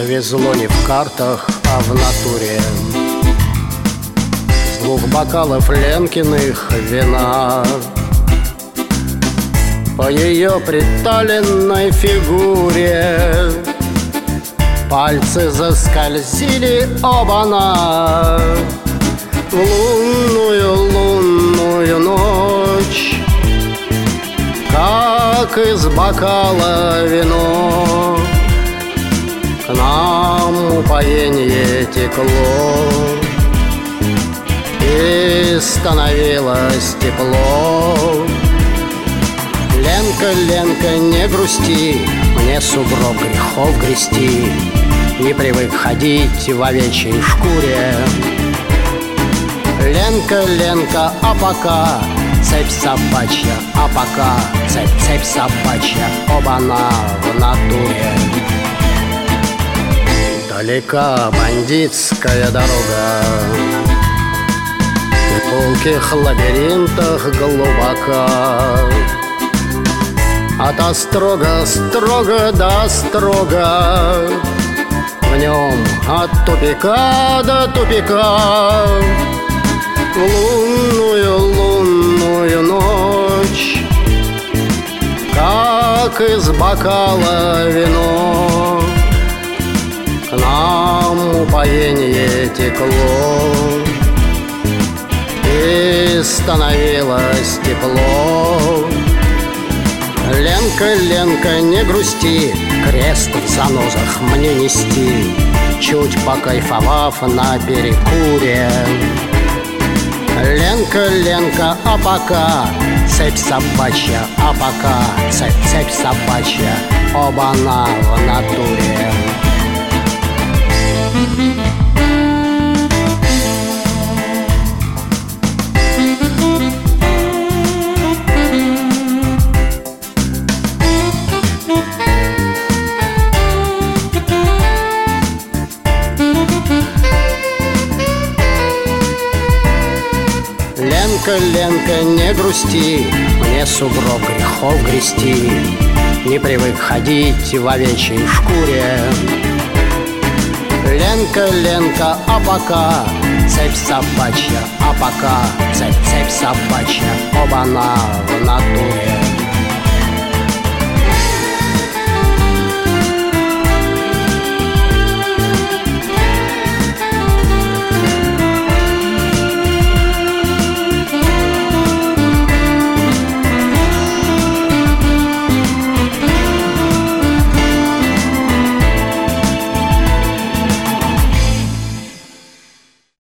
Завезло не в картах, а в натуре. С 2 бокалов Ленкиных вина по ее приталенной фигуре пальцы заскользили оба-на в лунную ночь, как из бокала вино к нам упоение текло, и становилось тепло. Ленка, Ленка, не грусти, мне сугроб грехов грести, не привык ходить в овечьей шкуре. Ленка, Ленка, а пока цепь собачья, а пока цепь собачья, оба-на в натуре. Далека бандитская дорога, в пулких лабиринтах глубока, от острога строго до строга, в нем от тупика до тупика. В лунную ночь, как из бокала вино к нам упоение текло, и становилось тепло. Ленка, Ленка, не грусти, крест в занозах мне нести, чуть покайфовав на перекуре. Ленка, Ленка, а пока цепь собачья, а пока цепь собачья, оба-на в натуре. Ленка, Ленка, не грусти, мне сугроб грехов грести, не привык ходить в овечьей шкуре. Ленка, Ленка, а пока цепь собачья, а пока цепь собачья, оба-на в натуре.